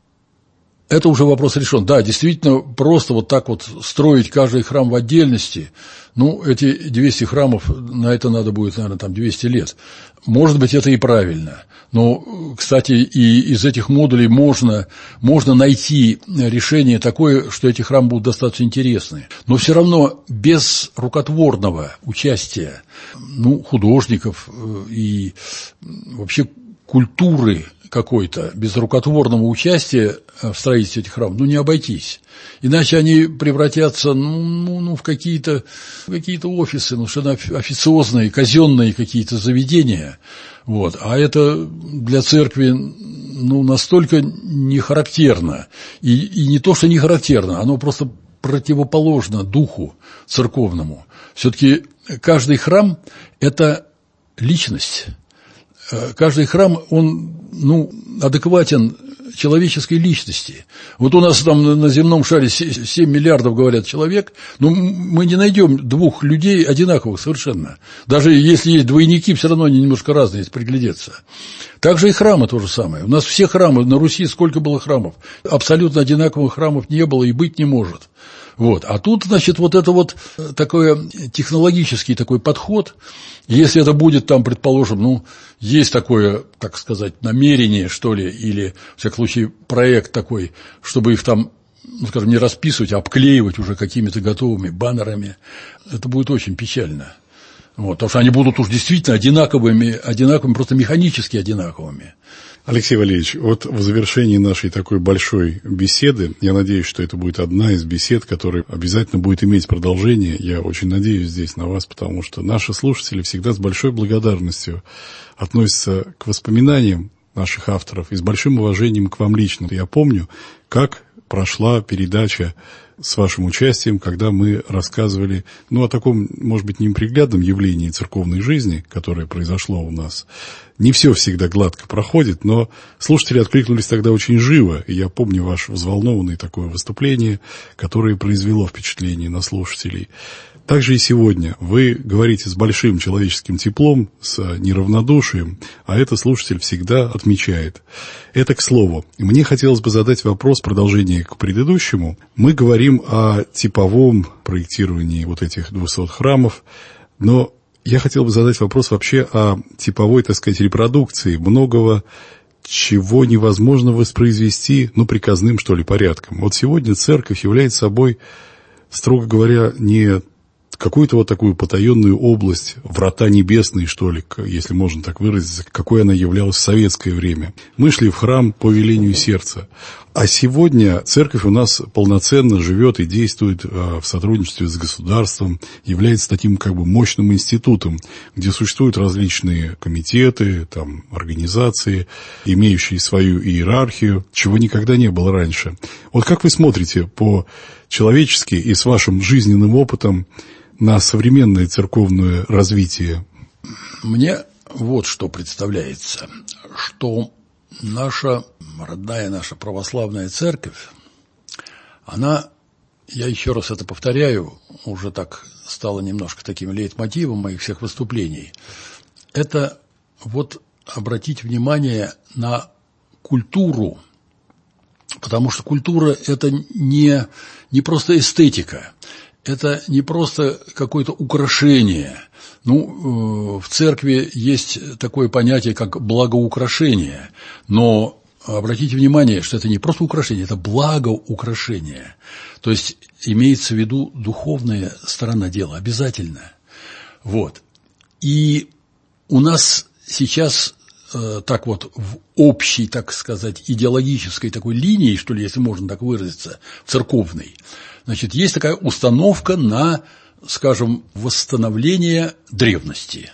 это уже вопрос решен. Да, действительно, просто вот так вот строить каждый храм в отдельности, ну, эти двести храмов, на это надо будет, наверное, там двести лет. Может быть, это и правильно. Но, кстати, и из этих модулей можно, можно найти решение такое, что эти храмы будут достаточно интересны. Но все равно без рукотворного участия, ну, художников и вообще культуры какой-то, без рукотворного участия в строительстве этих храмов, ну, не обойтись. Иначе они превратятся, ну, ну, ну в какие-то, какие-то офисы, ну, что-то официозные, казенные какие-то заведения. Вот. А это для церкви, ну, настолько не характерно. И, и не то, что не характерно, оно просто противоположно духу церковному. Все-таки каждый храм – это личность. Каждый храм, он, ну, адекватен человеческой личности. Вот у нас там на земном шаре семь миллиардов, говорят, человек, но мы не найдем двух людей одинаковых совершенно. Даже если есть двойники, все равно они немножко разные, если приглядеться. Также и храмы то же самое. У нас все храмы, на Руси сколько было храмов? Абсолютно одинаковых храмов не было и быть не может. Вот. А тут, значит, вот это вот такой технологический такой подход, если это будет там, предположим, ну, есть такое, так сказать, намерение, что ли, или, в всяком случае, проект такой, чтобы их там, ну, скажем, не расписывать, а обклеивать уже какими-то готовыми баннерами, это будет очень печально. Вот, потому что они будут уж действительно одинаковыми, одинаковыми, просто механически одинаковыми. Алексей Валерьевич, вот в завершении нашей такой большой беседы, я надеюсь, что это будет одна из бесед, которая обязательно будет иметь продолжение. Я очень надеюсь здесь на вас, потому что наши слушатели всегда с большой благодарностью относятся к воспоминаниям наших авторов и с большим уважением к вам лично. Я помню, как прошла передача с вашим участием, когда мы рассказывали, ну, о таком, может быть, неприглядном явлении церковной жизни, которое произошло у нас. Не все всегда гладко проходит, но слушатели откликнулись тогда очень живо, и я помню ваше взволнованное такое выступление, которое произвело впечатление на слушателей. Также и сегодня вы говорите с большим человеческим теплом, с неравнодушием, а это слушатель всегда отмечает. Это к слову. Мне хотелось бы задать вопрос в продолжение к предыдущему. Мы говорим о типовом проектировании вот этих двухсот храмов, но я хотел бы задать вопрос вообще о типовой, так сказать, репродукции многого, чего невозможно воспроизвести, ну, приказным, что ли, порядком. Вот сегодня церковь является собой, строго говоря, не какую-то вот такую потаенную область, врата небесные, что ли, если можно так выразиться, какой она являлась в советское время. Мы шли в храм по велению сердца. А сегодня церковь у нас полноценно живет и действует в сотрудничестве с государством, является таким как бы мощным институтом, где существуют различные комитеты, там, организации, имеющие свою иерархию, чего никогда не было раньше. Вот как вы смотрите по-человечески и с вашим жизненным опытом на современное церковное развитие? Мне вот что представляется, что наша родная, наша православная церковь, она, я еще раз это повторяю, уже так стало немножко таким лейтмотивом моих всех выступлений, это вот обратить внимание на культуру, потому что культура – это не, не просто эстетика. Это не просто какое-то украшение. Ну, в церкви есть такое понятие, как благоукрашение. Но обратите внимание, что это не просто украшение, это благоукрашение. То есть имеется в виду духовная сторона дела, обязательно. Вот. И у нас сейчас э, так вот в общей, так сказать, идеологической такой линии, что ли, если можно так выразиться, церковной, значит, есть такая установка на, скажем, восстановление древности.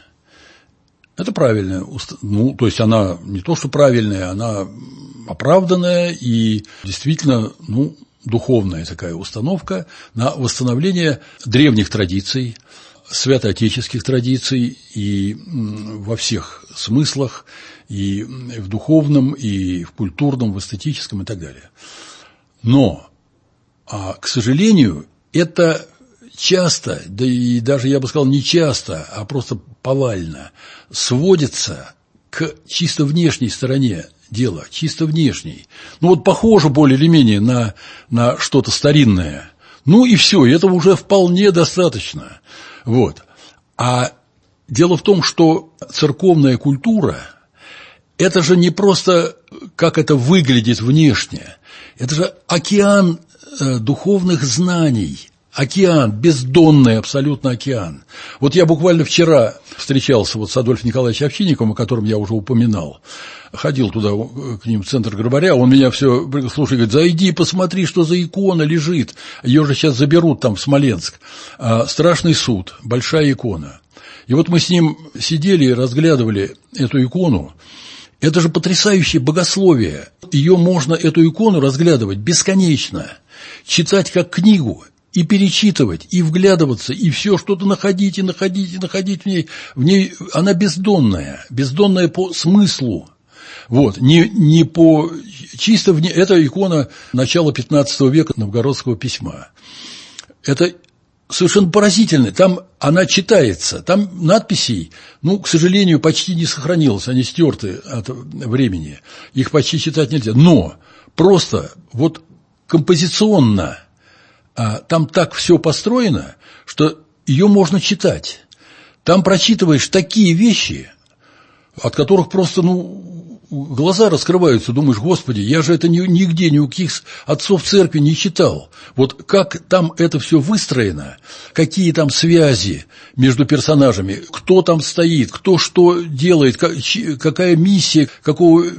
Это правильная, ну, то есть она не то, что правильная, она оправданная и действительно, ну, духовная такая установка на восстановление древних традиций, святоотеческих традиций и во всех смыслах, и в духовном, и в культурном, в эстетическом и так далее. Но А, к сожалению, это часто, да и даже, я бы сказал, не часто, а просто повально сводится к чисто внешней стороне дела, чисто внешней. Ну вот похоже более или менее на, на что-то старинное. Ну и все, этого уже вполне достаточно. Вот. А дело в том, что церковная культура – это же не просто, как это выглядит внешне, это же океан духовных знаний, океан, бездонный абсолютно океан. Вот я буквально вчера встречался вот с Адольфом Николаевичем Овчинниковым, о котором я уже упоминал, ходил туда к ним в центр Грабаря, он меня все, слушай, говорит, зайди, посмотри, что за икона лежит, ее же сейчас заберут там в Смоленск, страшный суд, большая икона. И вот мы с ним сидели и разглядывали эту икону. Это же потрясающее богословие. Ее можно, эту икону, разглядывать бесконечно, читать как книгу, и перечитывать, и вглядываться, и все что-то находить, и находить, и находить в ней. В ней она бездонная, бездонная по смыслу. Вот, не, не по чисто вне, это икона начала пятнадцатого века Новгородского письма. Это совершенно поразительно. Там она читается, там надписей, ну, к сожалению, почти не сохранилось, они стерты от времени, их почти читать нельзя. Но просто вот композиционно а, там так все построено, что ее можно читать. Там прочитываешь такие вещи, от которых просто, ну, глаза раскрываются, думаешь, Господи, я же это нигде, ни у каких отцов церкви не читал. Вот как там это все выстроено, какие там связи между персонажами, кто там стоит, кто что делает, какая миссия, какой,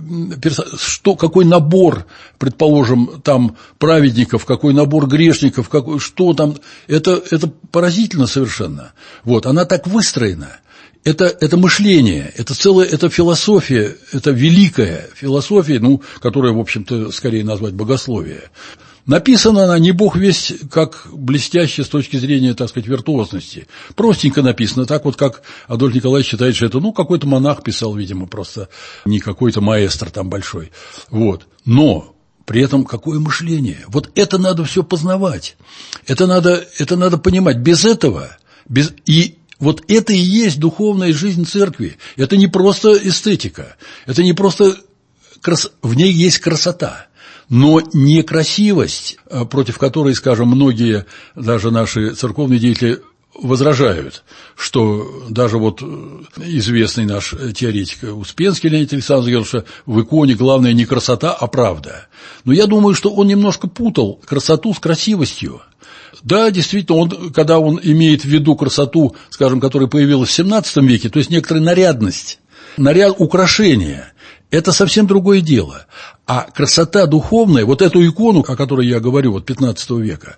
что, какой набор, предположим, там праведников, какой набор грешников, какой, что там, это, это поразительно совершенно. Вот, она так выстроена. Это, это мышление, это целая, это философия, это великая философия, ну, которая, в общем-то, скорее назвать богословие. Написана она не бог весть, как блестяще с точки зрения, так сказать, виртуозности. Простенько написано, так вот, как Адольф Николаевич считает, что это, ну, какой-то монах писал, видимо, просто не какой-то маэстро там большой. Вот. Но при этом какое мышление? Вот это надо все познавать, это надо, это надо понимать. Без этого, без, и вот это и есть духовная жизнь церкви. Это не просто эстетика, это не просто крас... в ней есть красота, но не красивость, против которой, скажем, многие даже наши церковные деятели возражают, что даже вот известный наш теоретик Успенский Леонид Александрович говорил, что в иконе главное не красота, а правда. Но я думаю, что он немножко путал красоту с красивостью. Да, действительно, он, когда он имеет в виду красоту, скажем, которая появилась в семнадцатом веке, то есть некоторая нарядность, наряд, украшения, это совсем другое дело. А красота духовная, вот эту икону, о которой я говорю, вот пятнадцатого века,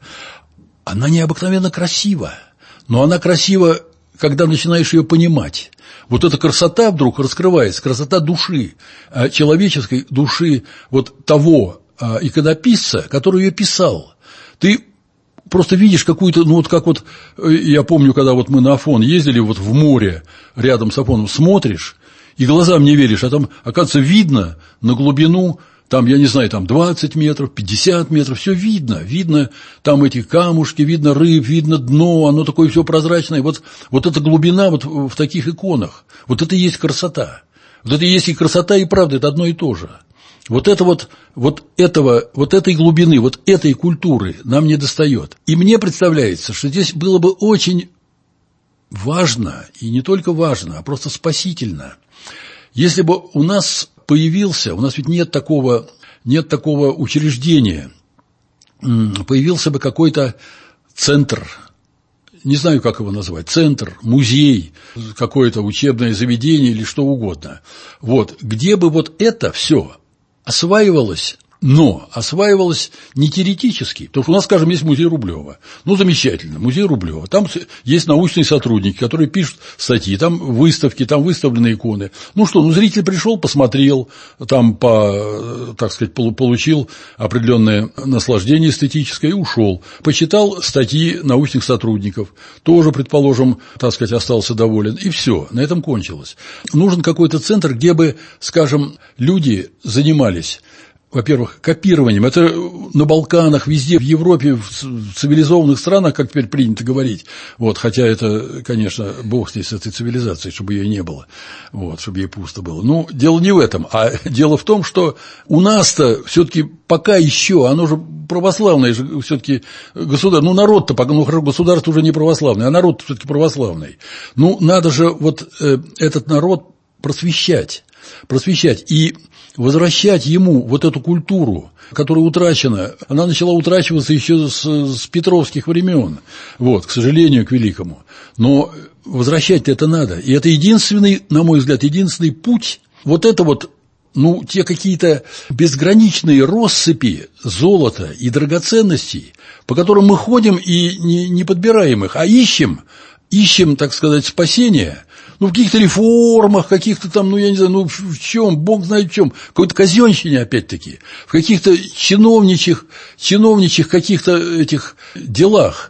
она необыкновенно красива, но она красива, когда начинаешь ее понимать. Вот эта красота вдруг раскрывается, красота души, человеческой души вот того иконописца, который ее писал. Ты просто видишь какую-то, ну вот как вот, я помню, когда вот мы на Афон ездили, вот в море рядом с Афоном, смотришь, и глазам не веришь, а там, оказывается, видно на глубину, там, я не знаю, там двадцать метров, пятьдесят метров, все видно, видно там эти камушки, видно рыб, видно дно, оно такое все прозрачное, вот, вот эта глубина вот в таких иконах, вот это и есть красота, вот это и есть и красота, и правда, это одно и то же. Вот это вот, вот этого, вот этой глубины, вот этой культуры нам не достает. И мне представляется, что здесь было бы очень важно, и не только важно, а просто спасительно, если бы у нас появился, у нас ведь нет такого, нет такого учреждения, появился бы какой-то центр, не знаю, как его назвать, центр, музей, какое-то учебное заведение или что угодно, вот, где бы вот это все осваивалось, но осваивалось не теоретически, потому что у нас, скажем, есть музей Рублева, ну, замечательно, музей Рублева, там есть научные сотрудники, которые пишут статьи, там выставки, там выставлены иконы, ну что, ну, зритель пришел, посмотрел, там, по, так сказать, получил определенное наслаждение эстетическое и ушел, почитал статьи научных сотрудников, тоже, предположим, так сказать, остался доволен, и все, на этом кончилось. Нужен какой-то центр, где бы, скажем, люди занимались, во-первых, копированием. Это на Балканах, везде, в Европе, в цивилизованных странах, как теперь принято говорить. Вот, хотя это, конечно, бог с ней, с этой цивилизацией, чтобы ее не было, вот, чтобы ей пусто было. Ну, дело не в этом, а дело в том, что у нас-то все-таки пока еще, оно же православное же все-таки государство, ну, народ-то пока, ну, государство уже не православное, а народ все-таки православный. Ну, надо же вот э, этот народ просвещать, просвещать и возвращать ему вот эту культуру, которая утрачена, она начала утрачиваться еще с, с петровских времен, вот, к сожалению, к великому, но возвращать это надо, и это единственный, на мой взгляд, единственный путь, вот это вот, ну, те какие-то безграничные россыпи золота и драгоценностей, по которым мы ходим и не, не подбираем их, а ищем, ищем, так сказать, спасения, ну, в каких-то реформах, каких-то там, ну, я не знаю, ну, в чем, бог знает в чем, какой-то казенщине, опять-таки, в каких-то чиновничьих, чиновничьих каких-то этих делах.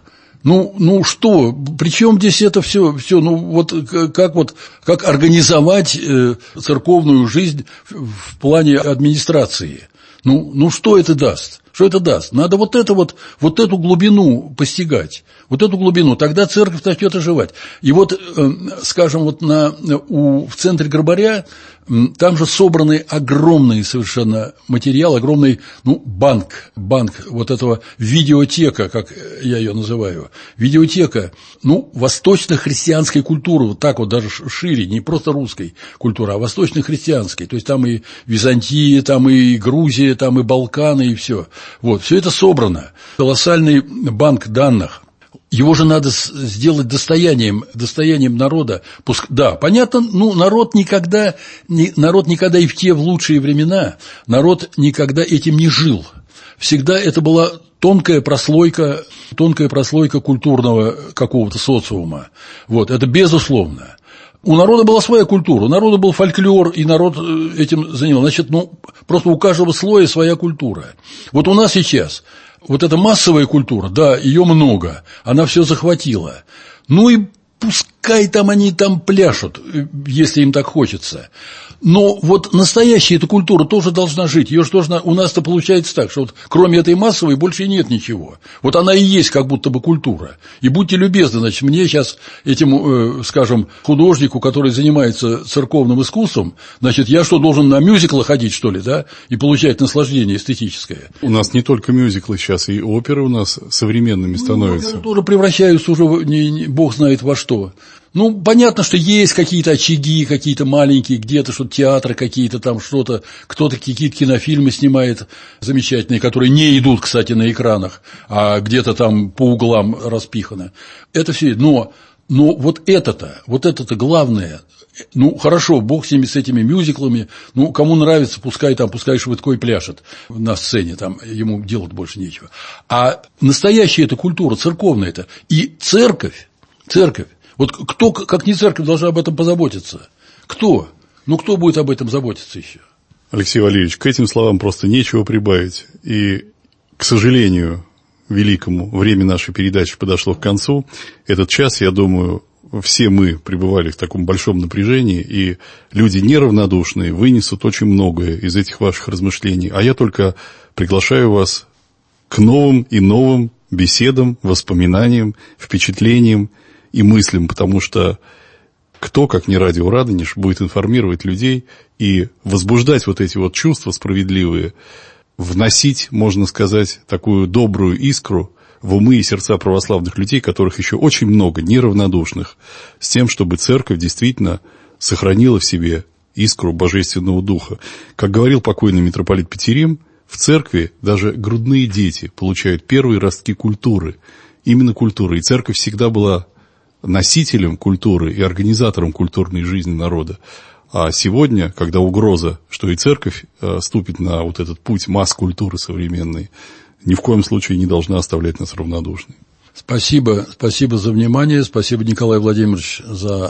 Ну, ну что, при чем здесь это все, все, ну вот как вот, как организовать э, церковную жизнь в, в плане администрации? Ну, ну что это даст? Что это даст? Надо вот это вот, вот эту глубину постигать, вот эту глубину, тогда церковь начнет оживать. И вот, э, скажем, вот на, у, в центре Горбаря там же собраны огромный совершенно материал, огромный, ну, банк, банк вот этого видеотека, как я ее называю, видеотека, ну, восточно-христианской культуры, вот так вот даже шире, не просто русской культуры, а восточно-христианской, то есть там и Византия, там и Грузия, там и Балканы, и все. Вот, все это собрано, колоссальный банк данных. Его же надо сделать достоянием, достоянием народа. Да, понятно, ну, народ никогда, народ никогда и в те в лучшие времена, народ никогда этим не жил. Всегда это была тонкая прослойка, тонкая прослойка культурного какого-то социума. Вот, это безусловно. У народа была своя культура, у народа был фольклор, и народ этим занимался. Значит, ну, просто у каждого слоя своя культура. Вот у нас сейчас вот эта массовая культура, да, ее много, она все захватила. Ну и пускай там они там пляшут, если им так хочется. Но вот настоящая эта культура тоже должна жить. Ее же должна... У нас-то получается так, что вот кроме этой массовой больше нет ничего. Вот она и есть как будто бы культура. И будьте любезны, значит, мне сейчас этим, э, скажем, художнику, который занимается церковным искусством, значит, я что, должен на мюзиклы ходить, что ли, да, и получать наслаждение эстетическое? У нас не только мюзиклы сейчас, и оперы у нас современными становятся. Ну, оперы тоже превращаются уже, не, не, бог знает во что. Ну, понятно, что есть какие-то очаги, какие-то маленькие, где-то что-то театры какие-то там, что-то, кто-то какие-то кинофильмы снимает замечательные, которые не идут, кстати, на экранах, а где-то там по углам распихано. Это все, но, но вот это-то, вот это-то главное. Ну, хорошо, бог с ними, с этими мюзиклами, ну, кому нравится, пускай там, пускай Швыдко и пляшет на сцене, там ему делать больше нечего. А настоящая эта культура, церковная это, и церковь, церковь, вот кто, как не церковь, должна об этом позаботиться? Кто? Ну, кто будет об этом заботиться еще? Алексей Валерьевич, к этим словам просто нечего прибавить. И, к сожалению, великому, время нашей передачи подошло к концу. Этот час, я думаю, все мы пребывали в таком большом напряжении, и люди неравнодушные вынесут очень многое из этих ваших размышлений. А я только приглашаю вас к новым и новым беседам, воспоминаниям, впечатлениям и мыслям, потому что кто, как не радио Радонеж, будет информировать людей и возбуждать вот эти вот чувства справедливые, вносить, можно сказать, такую добрую искру в умы и сердца православных людей, которых еще очень много, неравнодушных, с тем, чтобы церковь действительно сохранила в себе искру Божественного Духа. Как говорил покойный митрополит Петерим, в церкви даже грудные дети получают первые ростки культуры, именно культуры, и церковь всегда была носителем культуры и организатором культурной жизни народа. А сегодня, когда угроза, что и церковь э, ступит на вот этот путь масс-культуры современной, ни в коем случае не должна оставлять нас равнодушными. Спасибо, спасибо за внимание, спасибо, Николай Владимирович, за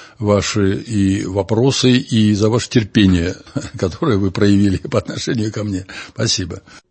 ваши и вопросы, и за ваше терпение, которое вы проявили по отношению ко мне. Спасибо.